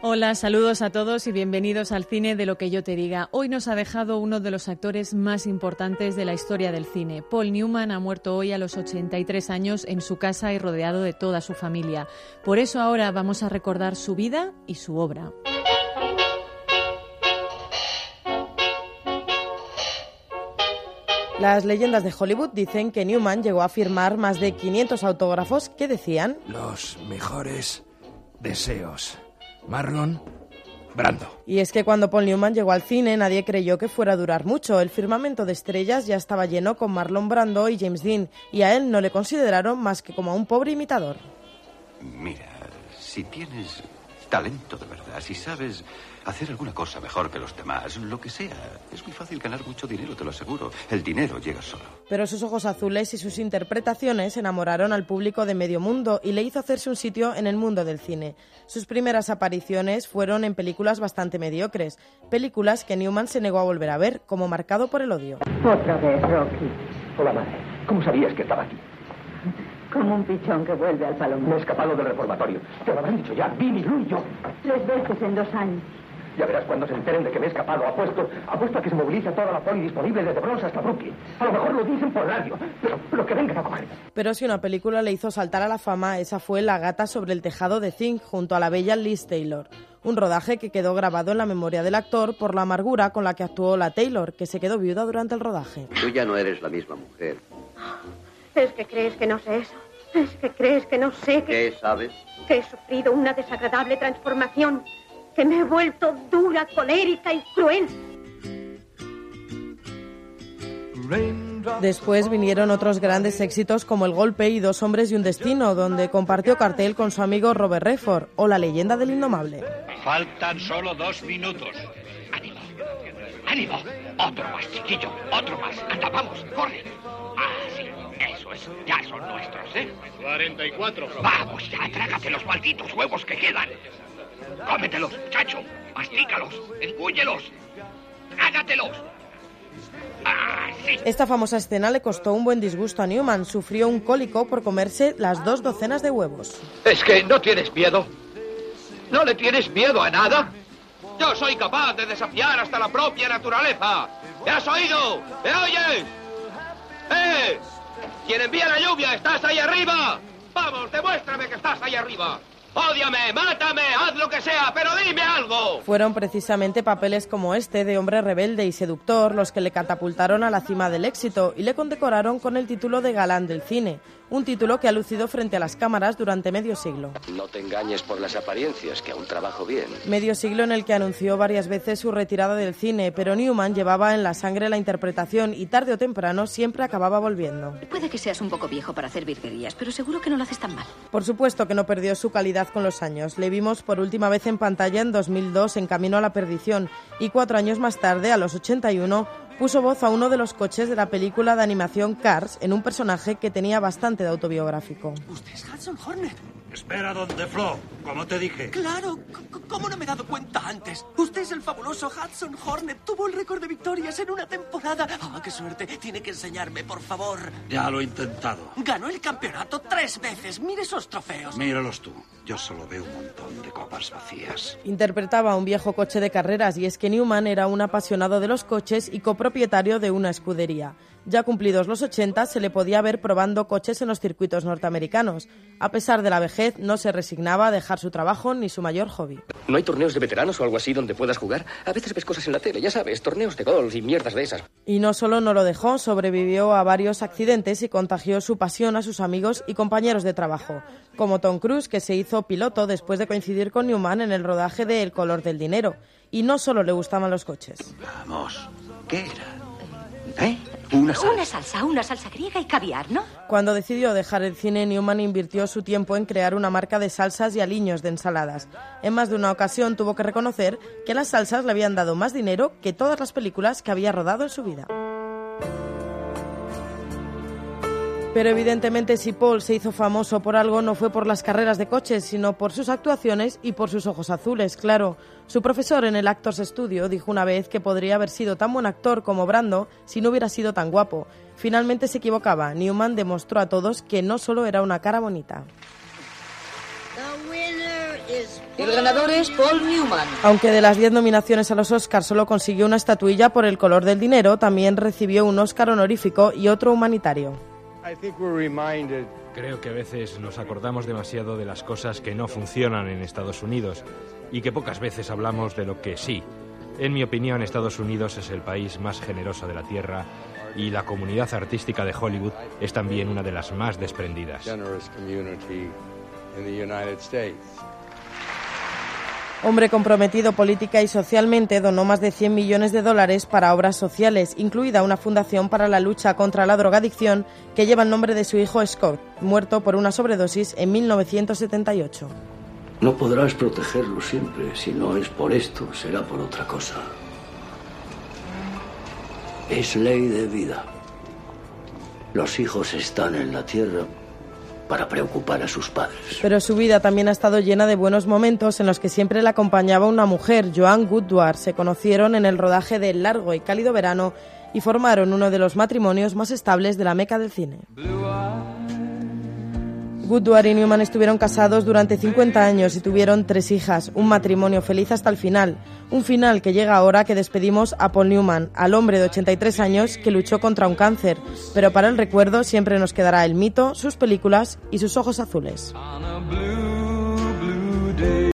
Hola, saludos a todos y bienvenidos al Cine de lo que yo te diga. Hoy nos ha dejado uno de los actores más importantes de la historia del cine. Paul Newman ha muerto hoy a los 83 años en su casa y rodeado de toda su familia. Por eso ahora vamos a recordar su vida y su obra. Las leyendas de Hollywood dicen que Newman llegó a firmar más de 500 autógrafos que decían: los mejores deseos. Marlon Brando. Y es que cuando Paul Newman llegó al cine nadie creyó que fuera a durar mucho. El firmamento de estrellas ya estaba lleno con Marlon Brando y James Dean, y a él no le consideraron más que como a un pobre imitador. Mira, si tienes talento de verdad, si sabes hacer alguna cosa mejor que los demás, lo que sea, es muy fácil ganar mucho dinero, te lo aseguro. El dinero llega solo. Pero sus ojos azules y sus interpretaciones enamoraron al público de medio mundo y le hizo hacerse un sitio en el mundo del cine. Sus primeras apariciones fueron en películas bastante mediocres, películas que Newman se negó a volver a ver, como Marcado por el odio. Otra vez, Rocky. Hola, madre. ¿Cómo sabías que estaba aquí? Como un pichón que vuelve al palomar. Me he escapado del reformatorio. Te lo habrán dicho ya, Billy, Lou y yo. 3 veces en 2 años. Ya verás cuando se enteren de que me he escapado. Apuesto a que se moviliza toda la poli disponible desde Bronx hasta Brooklyn. A lo mejor lo dicen por radio, pero que vengan a coger. Pero si una película le hizo saltar a la fama, esa fue La gata sobre el tejado de Zinc, junto a la bella Liz Taylor. Un rodaje que quedó grabado en la memoria del actor por la amargura con la que actuó la Taylor, que se quedó viuda durante el rodaje. Tú ya no eres la misma mujer. ¿Es que crees que no sé eso? ¿Es que crees que no sé que... ¿Qué sabes? Que he sufrido una desagradable transformación, que me he vuelto dura, colérica y cruel. Después vinieron otros grandes éxitos como El golpe y Dos hombres y un destino, donde compartió cartel con su amigo Robert Redford, o La leyenda del indomable. Faltan solo 2 minutos. ¡Ánimo! ¡Ánimo! Otro más, chiquillo, otro más. Anda, vamos, corre. Ah, sí, eso es. Ya son nuestros, ¿eh? 44. Vamos ya, trágate los malditos huevos que quedan. Cómetelos, muchacho. Mastícalos, engúyelos. Trágatelos. Ah, sí. Esta famosa escena le costó un buen disgusto a Newman. Sufrió un cólico por comerse las 2 docenas de huevos. ¿Es que no tienes miedo? ¿No le tienes miedo a nada? Yo soy capaz de desafiar hasta la propia naturaleza. ¿Me has oído? ¿Me oyes? ¡Eh! ¿Quién envía la lluvia? ¿Estás ahí arriba? Vamos, demuéstrame que estás ahí arriba. ¡Ódiame! ¡Mátame! ¡Haz lo que sea! ¡Pero dime algo! Fueron precisamente papeles como este de hombre rebelde y seductor los que le catapultaron a la cima del éxito y le condecoraron con el título de galán del cine, un título que ha lucido frente a las cámaras durante medio siglo. No te engañes por las apariencias, que aún trabajo bien. Medio siglo en el que anunció varias veces su retirada del cine, pero Newman llevaba en la sangre la interpretación y tarde o temprano siempre acababa volviendo. Puede que seas un poco viejo para hacer virguerías, pero seguro que no lo haces tan mal. Por supuesto que no perdió su calidad con los años. Le vimos por última vez en pantalla en 2002 en Camino a la perdición y 4 años más tarde, a los 81, puso voz a uno de los coches de la película de animación Cars en un personaje que tenía bastante de autobiográfico. ¿Usted es Hudson Hornet? Espera, ¿dónde, Flo? Como te dije. Claro, ¿cómo no me he dado cuenta antes? Usted es el fabuloso Hudson Hornet. Tuvo el récord de victorias en una temporada. ¡Ah, qué suerte! Tiene que enseñarme, por favor. Ya lo he intentado. Ganó el campeonato 3 veces. Mire esos trofeos. Míralos tú. Yo solo veo un montón de copas vacías. Interpretaba un viejo coche de carreras y es que Newman era un apasionado de los coches y copropietario de una escudería. Ya cumplidos los 80, se le podía ver probando coches en los circuitos norteamericanos. A pesar de la vejez, no se resignaba a dejar su trabajo ni su mayor hobby. ¿No hay torneos de veteranos o algo así donde puedas jugar? A veces ves cosas en la tele, ya sabes, torneos de golf y mierdas de esas. Y no solo no lo dejó, sobrevivió a varios accidentes y contagió su pasión a sus amigos y compañeros de trabajo, como Tom Cruise, que se hizo piloto después de coincidir con Newman en el rodaje de El color del dinero. Y no solo le gustaban los coches. Vamos, ¿qué era? ¿Eh? Una salsa griega y caviar, ¿no? Cuando decidió dejar el cine, Newman invirtió su tiempo en crear una marca de salsas y aliños de ensaladas. En más de una ocasión tuvo que reconocer que las salsas le habían dado más dinero que todas las películas que había rodado en su vida. Pero evidentemente si Paul se hizo famoso por algo no fue por las carreras de coches, sino por sus actuaciones y por sus ojos azules, claro. Su profesor en el Actors Studio dijo una vez que podría haber sido tan buen actor como Brando si no hubiera sido tan guapo. Finalmente se equivocaba. Newman demostró a todos que no solo era una cara bonita. The winner El ganador es Paul Newman. Aunque de las 10 nominaciones a los Oscars solo consiguió una estatuilla por El color del dinero, también recibió un Oscar honorífico y otro humanitario. Creo que a veces nos acordamos demasiado de las cosas que no funcionan en Estados Unidos y que pocas veces hablamos de lo que sí. En mi opinión, Estados Unidos es el país más generoso de la Tierra y la comunidad artística de Hollywood es también una de las más desprendidas. Hombre comprometido política y socialmente, donó más de 100 millones de dólares para obras sociales, incluida una fundación para la lucha contra la drogadicción que lleva el nombre de su hijo Scott, muerto por una sobredosis en 1978. No podrás protegerlo siempre. Si no es por esto, será por otra cosa. Es ley de vida. Los hijos están en la tierra para preocupar a sus padres. Pero su vida también ha estado llena de buenos momentos en los que siempre le acompañaba una mujer, Joan Woodward. Se conocieron en el rodaje de El largo y cálido verano y formaron uno de los matrimonios más estables de la meca del cine. Woodward y Newman estuvieron casados durante 50 años y tuvieron 3 hijas, un matrimonio feliz hasta el final. Un final que llega ahora que despedimos a Paul Newman, al hombre de 83 años que luchó contra un cáncer, pero para el recuerdo siempre nos quedará el mito, sus películas y sus ojos azules.